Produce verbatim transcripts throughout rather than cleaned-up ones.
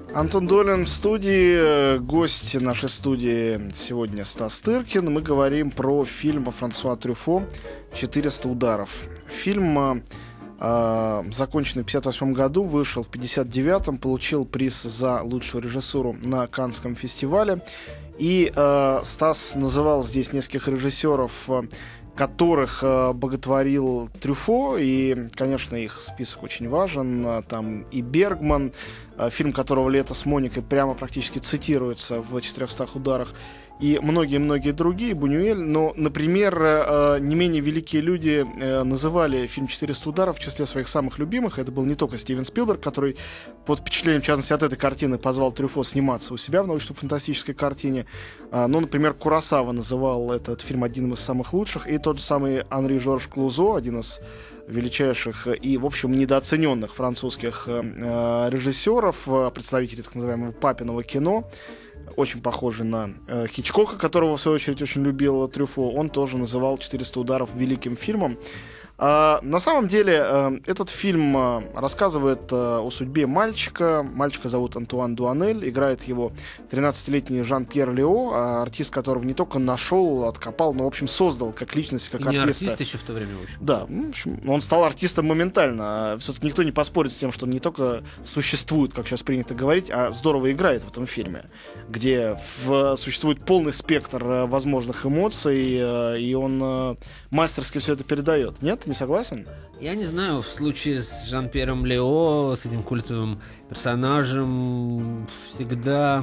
Антон Долин в студии. Гость нашей студии сегодня Стас Тыркин. Мы говорим про фильм Франсуа Трюфо «четыреста ударов». Фильм, э, законченный в пятьдесят восьмом году, вышел в пятьдесят девятом, получил приз за лучшую режиссуру на Каннском фестивале. И э, Стас называл здесь нескольких режиссеров, которых э, боготворил Трюфо, и, конечно, их список очень важен. Там и Бергман, э, фильм которого «Лето с Моникой» прямо практически цитируется в «четырехстах ударах», и многие-многие другие, Бунюэль. Но, например, э, не менее великие люди э, называли фильм «четыреста ударов» в числе своих самых любимых. Это был не только Стивен Спилберг, который под впечатлением, в частности, от этой картины позвал Трюфо сниматься у себя в научно-фантастической картине. Э, но, например, Куросава называл этот фильм одним из самых лучших. И тот же самый Анри Жорж Клузо, один из величайших и, в общем, недооцененных французских э, режиссеров, представителей так называемого папиного кино, очень похожий на э, Хичкока, которого, в свою очередь, очень любил Трюфо. Он тоже называл «четыреста ударов» великим фильмом. А, на самом деле, э, этот фильм э, рассказывает э, о судьбе мальчика. Мальчика зовут Антуан Дуанель. Играет его тринадцатилетний Жан-Пьер Лео, э, артист, которого не только нашел, откопал, но, в общем, создал как личность, как и не артиста. артист еще в то время, в общем. Да, в общем, он стал артистом моментально. Все-таки никто не поспорит с тем, что он не только существует, как сейчас принято говорить, а здорово играет в этом фильме, где в, существует полный спектр э, возможных эмоций, э, и он э, мастерски все это передает. Нет? Не согласен? Я не знаю, в случае с Жан-Пьером Лео, с этим культовым персонажем, всегда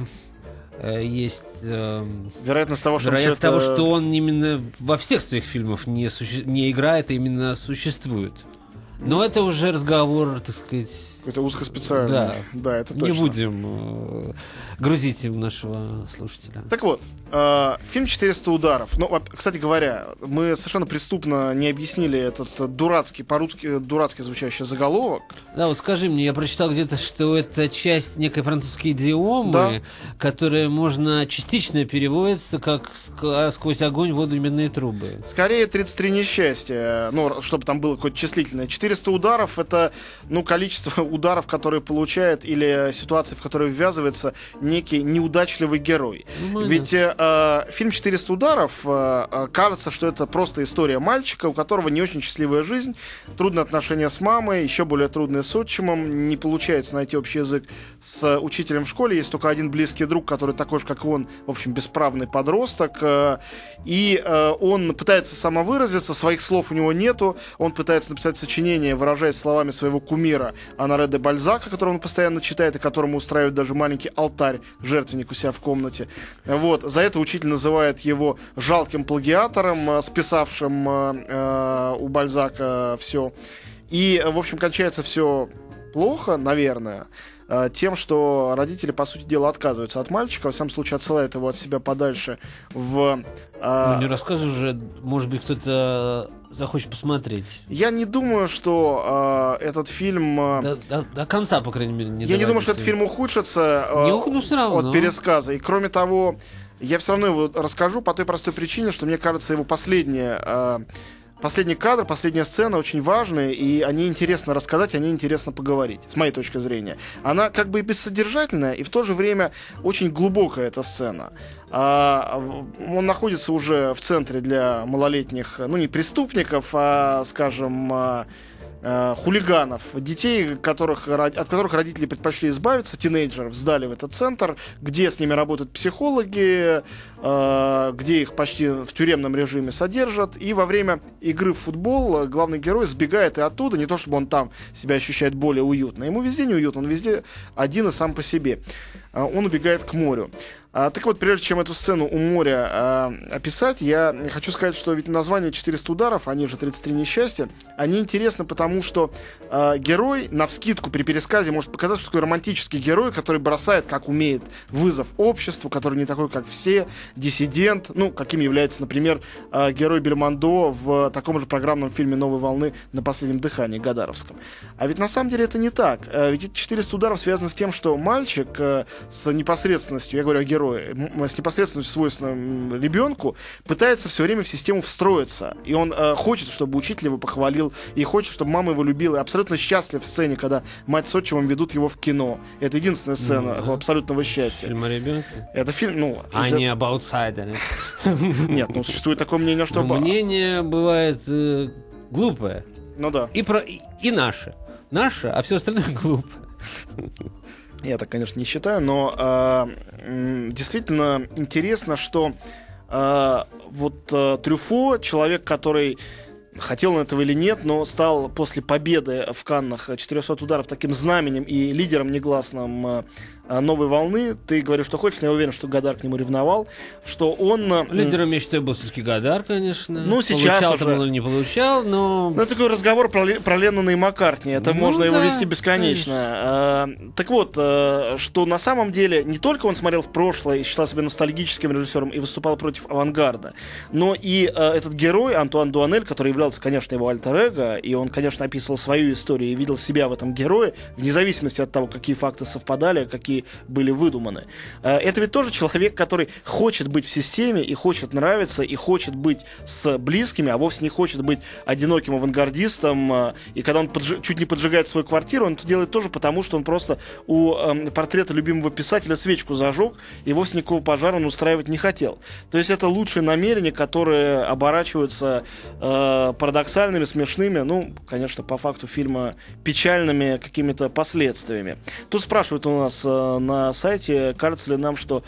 э, есть э, вероятность того, что, вероятность он, того это... что он именно во всех своих фильмах не, суще... не играет, а именно существует. Но это уже разговор, так сказать... Это узкоспециально. Да, да, это точно. Не будем э, грузить им нашего слушателя. Так вот, э, фильм «четыреста ударов». Ну, кстати говоря, мы совершенно преступно не объяснили этот дурацкий, по-русски дурацки звучащий заголовок. Да, вот скажи мне, я прочитал где-то, что это часть некой французской идиомы, да, которая можно частично переводится как «сквозь огонь, воду и медные трубы». Скорее, тридцать три несчастья. Ну, чтобы там было какое-то числительное. четыреста ударов — это, ну, количество ударов, которые получает, или ситуации, в которые ввязывается некий неудачливый герой. Ну, Ведь э, фильм «четыреста ударов» э, кажется, что это просто история мальчика, у которого не очень счастливая жизнь, трудные отношения с мамой, еще более трудные с отчимом, не получается найти общий язык с учителем в школе, есть только один близкий друг, который такой же, как и он, в общем, бесправный подросток, э, и э, он пытается самовыразиться, своих слов у него нету, он пытается написать сочинение, выражаясь словами своего кумира Анаре де Бальзака, которого он постоянно читает и которому устраивает даже маленький алтарь, жертвенник у себя в комнате. Вот. За это учитель называет его жалким плагиатором, списавшим э, у Бальзака все. И, в общем, кончается все плохо, наверное, тем, что родители, по сути дела, отказываются от мальчика, во всяком случае, отсылают его от себя подальше в... Ну, не рассказывай уже, может быть, кто-то захочет посмотреть. Я не думаю, что э, этот фильм... Э, до, до, до конца, по крайней мере, не Я не думаю, что этот фильм ухудшится э, не ух, ну, все равно. от пересказа. И, кроме того, я все равно его расскажу по той простой причине, что, мне кажется, его последняя... Э, Последний кадр, последняя сцена очень важные, и они интересно рассказать, они интересно поговорить, с моей точки зрения. Она как бы и бессодержательная, и в то же время очень глубокая эта сцена. А, он находится уже в центре для малолетних, ну не преступников, а, скажем, хулиганов, детей, которых, от которых родители предпочли избавиться, тинейджеров, сдали в этот центр, где с ними работают психологи, э, где их почти в тюремном режиме содержат, и во время игры в футбол главный герой сбегает и оттуда, не то чтобы он там себя ощущает более уютно, ему везде неуютно, он везде один и сам по себе. Он убегает к морю. А, так вот, прежде чем эту сцену у моря а, описать, я хочу сказать, что ведь название «четыреста ударов», они же тридцать три несчастья, они интересны потому, что а, герой, навскидку при пересказе, может показаться, что такой романтический герой, который бросает, как умеет, вызов обществу, который не такой, как все, диссидент, ну, каким является, например, а, герой Бельмондо в таком же программном фильме «Новой волны» «На последнем дыхании» Гадаровском. А ведь на самом деле это не так. А, ведь эти четыреста ударов связаны с тем, что мальчик а, с непосредственностью, я говорю о герое, герой, с непосредственностью свойственным ребенку, пытается все время в систему встроиться. И он э, хочет, чтобы учитель его похвалил, и хочет, чтобы мама его любила. И абсолютно счастлив в сцене, когда мать с отчимом ведут его в кино. Это единственная сцена ну, абсолютного счастья. Фильм о ребенке? Это фильм, ну... А не об аутсайдере. Нет, ну существует такое мнение, что... Мнение бывает э, глупое. Ну да. И, про, и, и наше. Наше, а все остальное глупое. Я так, конечно, не считаю, но э, действительно интересно, что э, вот э, Трюфо, человек, который хотел он этого или нет, но стал после победы в Каннах четырехсот ударов таким знаменем и лидером негласным э, новой волны. Ты говоришь, что хочешь, но я уверен, что Годар к нему ревновал, что он... Лидером, я считаю, был все-таки Годар, конечно. Ну, сейчас получал уже... там или не получал, но... Ну, это такой разговор про, про Леннона и Маккартни. Это ну, можно да, его вести бесконечно. А, так вот, а, что на самом деле не только он смотрел в прошлое и считал себя ностальгическим режиссером и выступал против авангарда, но и а, этот герой, Антуан Дуанель, который являлся, конечно, его альтер-эго, и он, конечно, описывал свою историю и видел себя в этом герое, вне зависимости от того, какие факты совпадали, какие были выдуманы. Это ведь тоже человек, который хочет быть в системе и хочет нравиться, и хочет быть с близкими, а вовсе не хочет быть одиноким авангардистом. И когда он подж... чуть не поджигает свою квартиру, он это делает тоже потому, что он просто у э, портрета любимого писателя свечку зажег, и вовсе никакого пожара он устраивать не хотел. То есть это лучшие намерения, которые оборачиваются э, парадоксальными, смешными, ну, конечно, по факту фильма печальными какими-то последствиями. Тут спрашивают у нас э, на сайте, кажется ли нам, что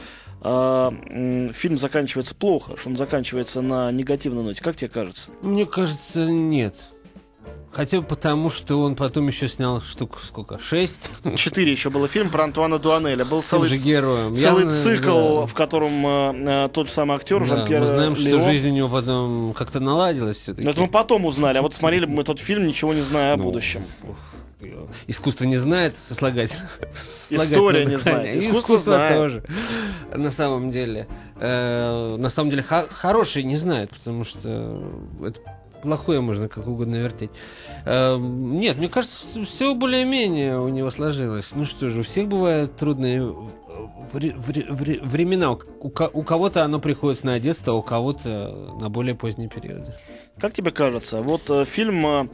э, фильм заканчивается плохо, что он заканчивается на негативной ноте. Как тебе кажется? Мне кажется, нет. Хотя бы потому, что он потом еще снял штук сколько? Шесть? Четыре еще было фильм про Антуана Дуанеля. Был целый, же героем. целый Явно, цикл, да. в котором э, тот же самый актер, да, Жан-Пьер мы знаем, Лео. что жизнь у него потом как-то наладилась все-таки. Это мы потом узнали, а вот смотрели бы мы тот фильм, ничего не зная о ну, будущем. Ух. Искусство не знает сослагательно. История не знает. Искусство, Искусство знает. Тоже. На самом деле. Э, на самом деле х- хорошие не знают, потому что это плохое можно как угодно вертеть. Э, нет, мне кажется, все более-менее у него сложилось. Ну что же, у всех бывают трудные вре- вре- вре- времена. У, у кого-то оно приходится на детство, а у кого-то на более поздние периоды. Как тебе кажется, вот э, фильм...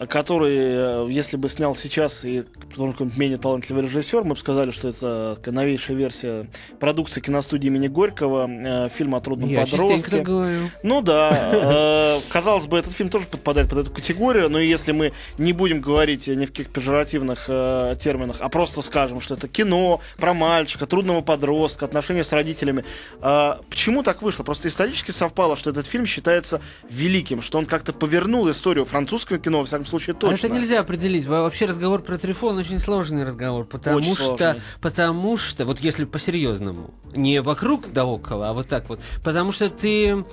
который, если бы снял сейчас и какой-нибудь менее талантливый режиссер, мы бы сказали, что это новейшая версия продукции киностудии имени Горького, э, фильм о трудном Я подростке. Говорю. Ну да, э, казалось бы, этот фильм тоже подпадает под эту категорию, но если мы не будем говорить ни в каких пежоративных э, терминах, а просто скажем, что это кино про мальчика, трудного подростка, отношения с родителями, э, почему так вышло? Просто исторически совпало, что этот фильм считается великим, что он как-то повернул историю французского кино, во всяком случае, точно. А это нельзя определить. Вообще разговор про Трюфо очень сложный разговор, потому очень что, сложный. потому что, вот если по-серьезному, не вокруг да около, а вот так вот, потому что ты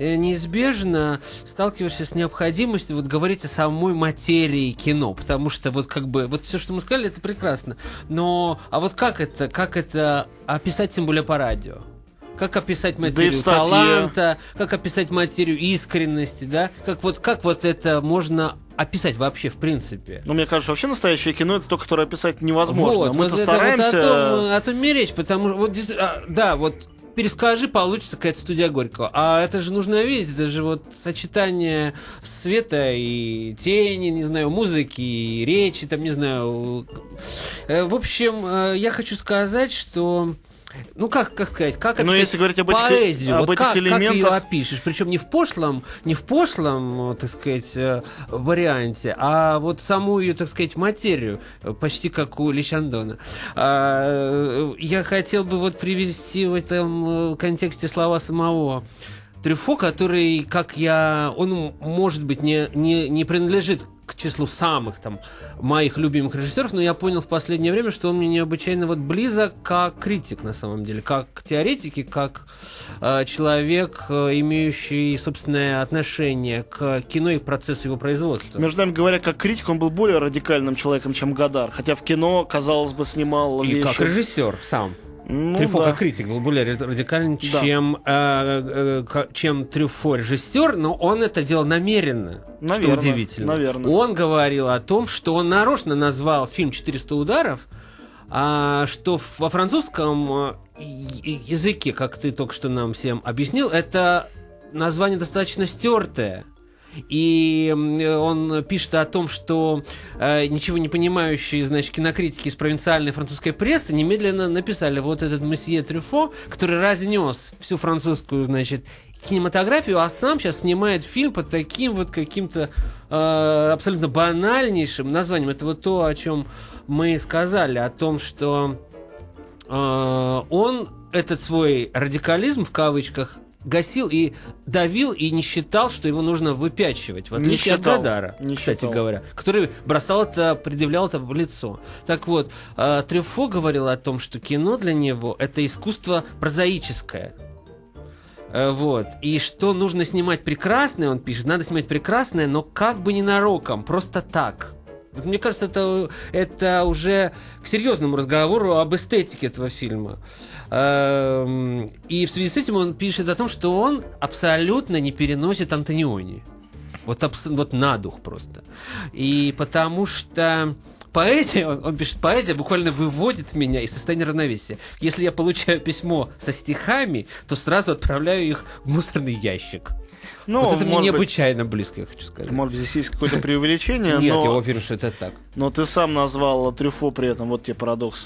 неизбежно сталкиваешься с необходимостью вот говорить о самой материи кино, потому что вот как бы, вот все, что мы сказали, это прекрасно, но, а вот как это, как это описать, тем более по радио? Как описать материю да таланта, как описать материю искренности, да? Как вот, как вот это можно описать вообще, в принципе? Ну, мне кажется, вообще настоящее кино — это то, которое описать невозможно. Вот, Мы-то вот стараемся... Вот о том, о том и речь, потому что, вот, да, вот, перескажи, получится какая-то студия Горького. А это же нужно видеть, это же вот сочетание света и тени, не знаю, музыки и речи, там, не знаю. В общем, я хочу сказать, что... Ну, как, как сказать, как описать если говорить об этих, поэзию, об вот этих как, элементах... как ее опишешь, причем не в пошлом, не в пошлом, так сказать, варианте, а вот саму ее, так сказать, материю, почти как у Личандона. Я хотел бы вот привести в этом контексте слова самого Трюфо, который, как я, он, может быть, не, не, не принадлежит к числу самых там моих любимых режиссеров, но я понял в последнее время, что он мне необычайно вот близок как критик, на самом деле, как теоретик и как э, человек, э, имеющий собственное отношение к кино и к процессу его производства. Между нами говоря, как критик, он был более радикальным человеком, чем Годар, хотя в кино, казалось бы, снимал и вещи... как режиссер сам. Ну, Трюфо да. как критик был более радикальным, да. чем, э, э, чем Трюфо режиссер, но он это делал намеренно, наверное, что удивительно. Наверное. Он говорил о том, что он нарочно назвал фильм «четыреста ударов» а, что во французском языке, как ты только что нам всем объяснил, это название достаточно стертое. И он пишет о том, что э, ничего не понимающие, значит, кинокритики из провинциальной французской прессы немедленно написали вот этот месье Трюфо, который разнес всю французскую, значит, кинематографию, а сам сейчас снимает фильм под таким вот каким-то э, абсолютно банальнейшим названием. Это вот то, о чем мы сказали, о том, что э, он этот свой радикализм в кавычках гасил и давил, и не считал, что его нужно выпячивать, в отличие от Годара, кстати считал. говоря, который бросал это, предъявлял это в лицо. Так вот, э, Трюфо говорил о том, что кино для него — это искусство прозаическое. Э, вот. И что нужно снимать прекрасное, он пишет, надо снимать прекрасное, но как бы ненароком, просто так. Вот, мне кажется, это, это уже к серьезному разговору об эстетике этого фильма. И в связи с этим он пишет о том, что он абсолютно не переносит Антониони. Вот, вот на дух просто. И потому что поэзия, он, он пишет, поэзия буквально выводит меня из состояния равновесия. Если я получаю письмо со стихами, то сразу отправляю их в мусорный ящик. Ну, вот это мне необычайно быть, близко, я хочу сказать. Может быть, здесь есть какое-то преувеличение. Нет, но... я уверен, что это так. Но ты сам назвал Трюфо при этом, вот тебе парадокс,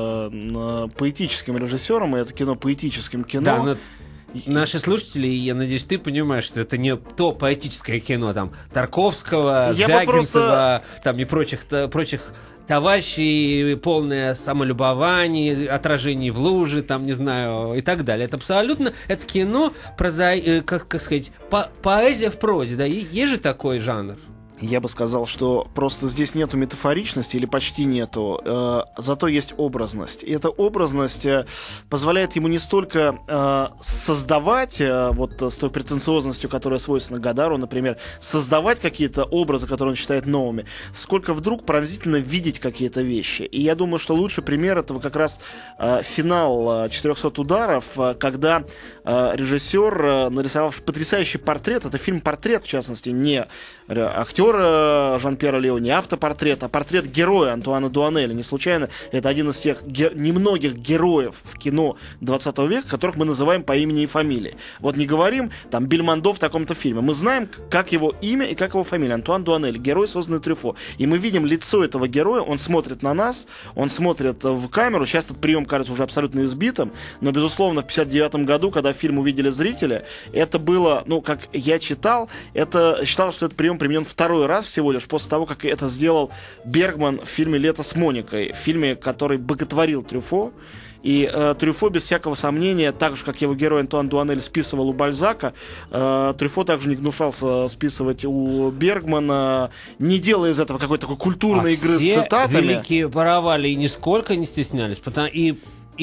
э, поэтическим режиссером, и это кино поэтическим кино. Да, но наши слушатели, я надеюсь, ты понимаешь, что это не то поэтическое кино, там, Тарковского, я Звягинцева, просто... там, и прочих, прочих товарищей, полное самолюбование, отражение в луже, там, не знаю, и так далее. Это абсолютно, это кино, проза... как, как сказать, по... поэзия в прозе, да, и есть же такой жанр. Я бы сказал, что просто здесь нету метафоричности или почти нету, э, зато есть образность. И эта образность э, позволяет ему не столько э, создавать, э, вот с той претенциозностью, которая свойственна Годару, например, создавать какие-то образы, которые он считает новыми, сколько вдруг пронзительно видеть какие-то вещи. И я думаю, что лучший пример этого как раз э, финал «четырехсот ударов», э, когда э, режиссер, э, нарисовав потрясающий портрет, это фильм «Портрет», в частности, не актер Жан-Пьера Лео, не автопортрет, а портрет героя Антуана Дуанеля. Не случайно, это один из тех ге- немногих героев в кино двадцатого века, которых мы называем по имени и фамилии. Вот не говорим, там, Бельмондо в таком-то фильме. Мы знаем, как его имя и как его фамилия. Антуан Дуанель, герой, созданный Трюфо. И мы видим лицо этого героя, он смотрит на нас, он смотрит в камеру. Сейчас этот прием кажется уже абсолютно избитым, но, безусловно, в пятьдесят девятом году, когда фильм увидели зрители, это было, ну, как я читал, это считал, что этот прием применен второй раз всего лишь после того, как это сделал Бергман в фильме «Лето с Моникой», в фильме, который боготворил Трюфо. И э, Трюфо, без всякого сомнения, так же, как его герой Антуан Дуанель списывал у Бальзака, э, Трюфо также не гнушался списывать у Бергмана, не делая из этого какой-то такой культурной а игры все с цитатами. великие воровали и нисколько не стеснялись, потому и,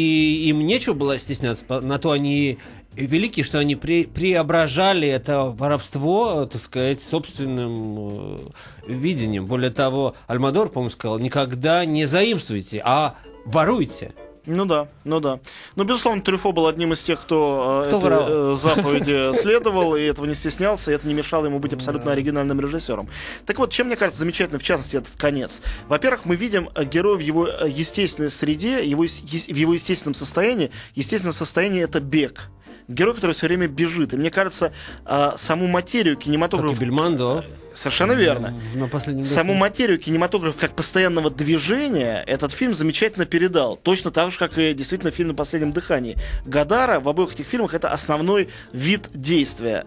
и им нечего было стесняться, на то они великие, что они при, преображали это воровство, так сказать, собственным э, видением. Более того, Альмодор, по-моему, сказал, никогда не заимствуйте, а воруйте. Ну да, ну да. Ну, безусловно, Трюфо был одним из тех, кто, кто этой э, заповеди следовал, и этого не стеснялся, и это не мешало ему быть абсолютно оригинальным режиссером. Так вот, чем, мне кажется, замечательно, в частности, этот конец. Во-первых, мы видим героя в его естественной среде, его, в его естественном состоянии. Естественное состояние — это бег. Герой, который все время бежит. И мне кажется, саму материю кинематографа... Как и Бельмондо. Совершенно верно. На последнем Саму материю кинематографа как постоянного движения этот фильм замечательно передал. Точно так же, как и действительно фильм «На последнем дыхании». Годара в обоих этих фильмах это основной вид действия.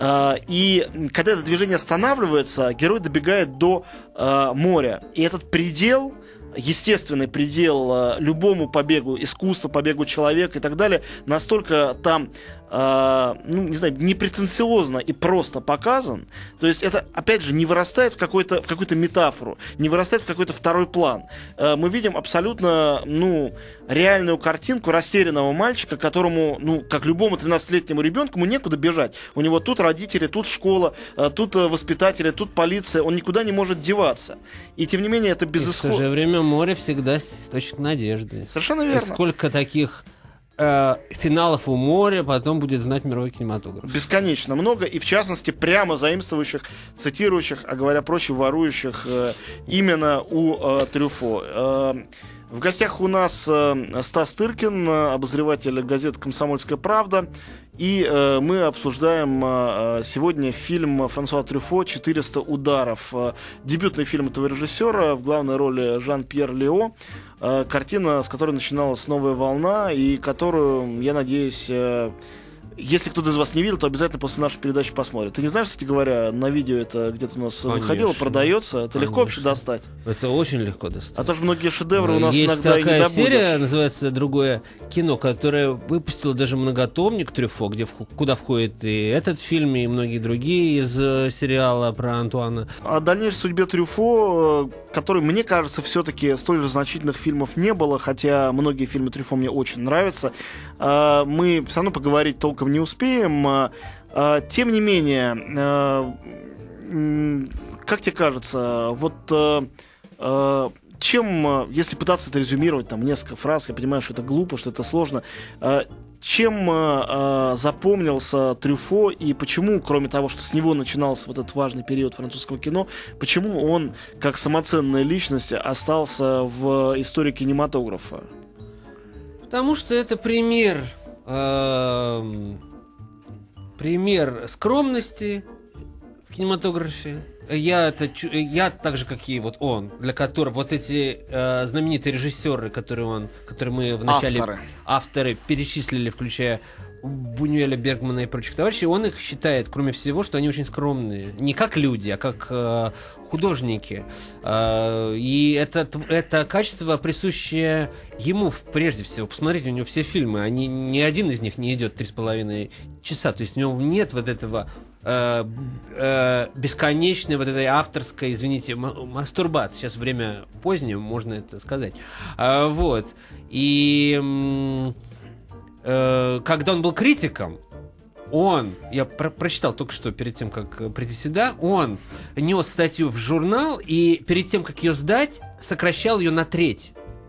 И когда это движение останавливается, герой добегает до моря. И этот предел... естественный предел э, любому побегу искусства, побегу человека и так далее, настолько там, э, ну, не знаю, непретенциозно и просто показан. То есть это, опять же, не вырастает в, какой-то, в какую-то метафору, не вырастает в какой-то второй план. Э, мы видим абсолютно, ну, реальную картинку растерянного мальчика, которому, ну, как любому тринадцатилетнему ребенку, ему некуда бежать. У него тут родители, тут школа, э, тут э, воспитатели, тут полиция. Он никуда не может деваться. И, тем не менее, это безысходно. В то же время море всегда источник надежды. Совершенно верно. И сколько таких э, финалов у моря потом будет знать мировой кинематограф. Бесконечно много, и в частности прямо заимствующих, цитирующих, а говоря проще, ворующих э, именно у э, Трюфо. Э, В гостях у нас э, Стас Тыркин, обозреватель газеты «Комсомольская правда». И э, мы обсуждаем э, сегодня фильм Франсуа Трюфо «четыреста ударов». Э, дебютный фильм этого режиссера, в главной роли Жан-Пьер Лео. Э, картина, с которой начиналась новая волна, и которую, я надеюсь... Э, Если кто-то из вас не видел, то обязательно после нашей передачи посмотрит. Ты не знаешь, кстати говоря, на видео это где-то у нас Конечно. выходило, продается. Это Конечно. легко вообще достать? Это очень легко достать. А то же многие шедевры у нас Есть иногда и не добудешь. Есть такая серия, называется «Другое кино», которая выпустила даже многотомник Трюфо, где, куда входит и этот фильм, и многие другие из сериала про Антуана. О дальнейшей судьбе Трюфо, который, мне кажется, все-таки столь же значительных фильмов не было, хотя многие фильмы Трюфо мне очень нравятся, мы все равно поговорить толком не успеем. Тем не менее, как тебе кажется, вот чем, если пытаться это резюмировать там несколько фраз, я понимаю, что это глупо, что это сложно, чем запомнился Трюфо и почему, кроме того, что с него начинался вот этот важный период французского кино, почему он, как самоценная личность, остался в истории кинематографа? Потому что это пример Э, пример скромности в кинематографе. Я, это, я так же, как и вот он, для которого вот эти э, знаменитые режиссеры, которые, он, которые мы в начале авторы. авторы перечислили, включая Бунюэля, Бергмана и прочих товарищей, он их считает, кроме всего, что они очень скромные. Не как люди, а как э, художники. Э, и это, это качество, присущее ему прежде всего. Посмотрите, у него все фильмы, они, ни один из них не идет три с половиной часа. То есть у него нет вот этого э, э, бесконечной, вот этой авторской, извините, мастурбации. Сейчас время позднее, можно это сказать. Э, вот. И... когда он был критиком, он, я про- прочитал только что перед тем, как прийти сюда, он нес статью в журнал и перед тем, как ее сдать, сокращал ее на треть.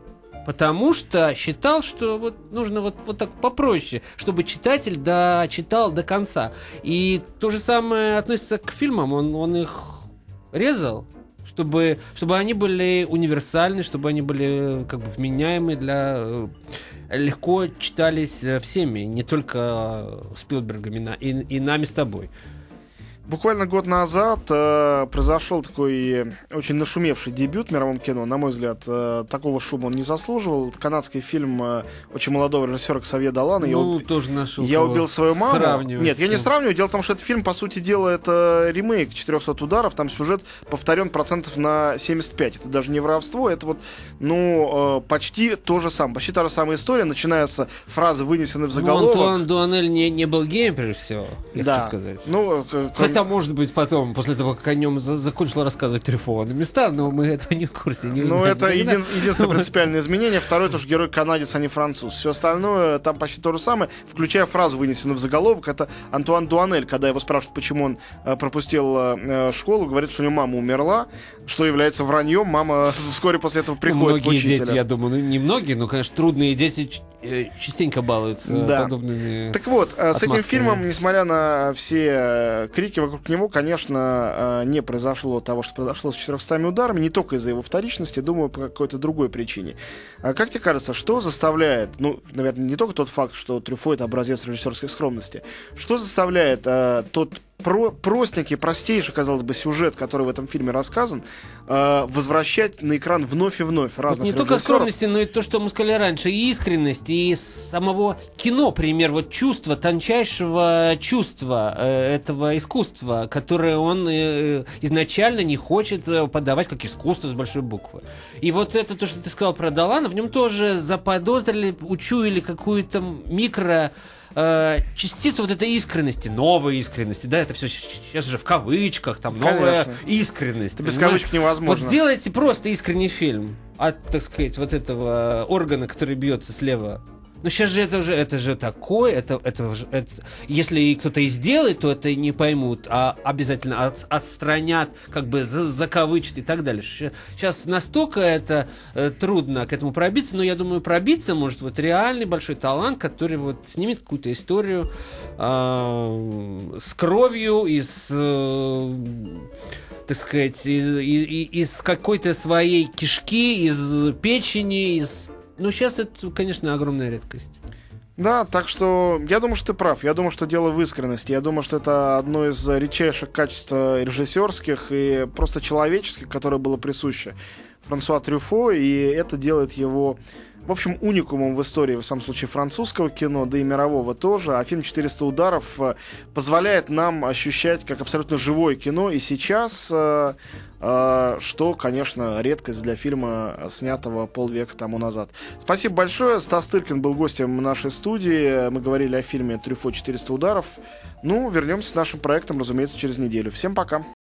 Потому что считал, что вот нужно вот, вот так попроще, чтобы читатель дочитал до конца. И то же самое относится к фильмам. Он, он их резал, чтобы, чтобы они были универсальны, чтобы они были как бы вменяемы для... легко читались всеми, не только Спилбергом и, и нами с тобой. Буквально год назад э, произошел такой очень нашумевший дебют в мировом кино. На мой взгляд, э, такого шума он не заслуживал. Канадский фильм э, очень молодого режиссера Ксавье Долана. Ну, я, тоже нашел. Я убил свою маму. Нет, я не сравниваю. Дело в том, что этот фильм, по сути дела, это ремейк четырехсот ударов. Там сюжет повторен процентов на семьдесят пять. Это даже не воровство, это вот, ну, э, почти то же самое. Почти та же самая история. Начинается фразы, вынесены в заголовок. Ну, Антуан Дуанель не, не был геем, прежде всего, я да. хочу сказать. Ну, к- Хотя, может быть, потом, после того, как о нем за- закончил рассказывать Трюфо на места, но мы этого не в курсе, не Ну, знаем. это един- единственное принципиальное изменение. Второе, тоже герой канадец, а не француз. Все остальное там почти то же самое, включая фразу, вынесенную в заголовок. Это Антуан Дуанель, когда его спрашивают, почему он э, пропустил э, школу, говорит, что у него мама умерла, что является враньем. Мама вскоре после этого приходит к Многие учителю. дети, я думаю, ну не многие, но, конечно, трудные дети ч- частенько балуются Да. подобными. Так вот, э, с этим отмазками. фильмом, несмотря на все э, крики вокруг него, конечно, э, не произошло того, что произошло с четырехстами ударами, не только из-за его вторичности, думаю, по какой-то другой причине. А как тебе кажется, что заставляет, ну, наверное, не только тот факт, что Трюфо — это образец режиссерской скромности, что заставляет э, тот про- простенький, простейший, казалось бы, сюжет, который в этом фильме рассказан, э, возвращать на экран вновь и вновь разных Вот не только режиссеров? скромности, но и то, что мы сказали раньше, и искренность, и самого кино, пример, вот чувства, тончайшего чувства э, этого искусства, которое он э, изначально не хочет э, подавать как искусство с большой буквы. И вот это то, что ты сказал про Долана, в нем тоже заподозрили, учуяли какую-то микро... частицу вот этой искренности, новой искренности, да, это все сейчас уже в кавычках, там, новая Конечно. искренность. Это без понимаешь? кавычек невозможно. Вот сделайте просто искренний фильм от, так сказать, вот этого органа, который бьется слева Ну, сейчас же это же, это же такое, это, это, же- это, если кто-то и сделает, то это не поймут, а обязательно от- отстранят, как бы за- закавычат и так далее. Сейчас настолько это э, трудно к этому пробиться, но я думаю, пробиться может вот реальный большой талант, который вот снимет какую-то историю э, с кровью и с... э, так сказать, из, из, из какой-то своей кишки, из печени, из... Ну, сейчас это, конечно, огромная редкость. Да, так что я думаю, что ты прав. Я думаю, что дело в искренности. Я думаю, что это одно из редчайших качеств режиссерских и просто человеческих, которое было присуще Франсуа Трюфо, и это делает его, в общем, уникумом в истории, в самом случае, французского кино, да и мирового тоже. А фильм «четыреста ударов» позволяет нам ощущать как абсолютно живое кино и сейчас, э, э, что, конечно, редкость для фильма, снятого полвека тому назад. Спасибо большое. Стас Тыркин был гостем нашей студии. Мы говорили о фильме «Трюфо. четыреста ударов». Ну, вернемся с нашим проектом, разумеется, через неделю. Всем пока.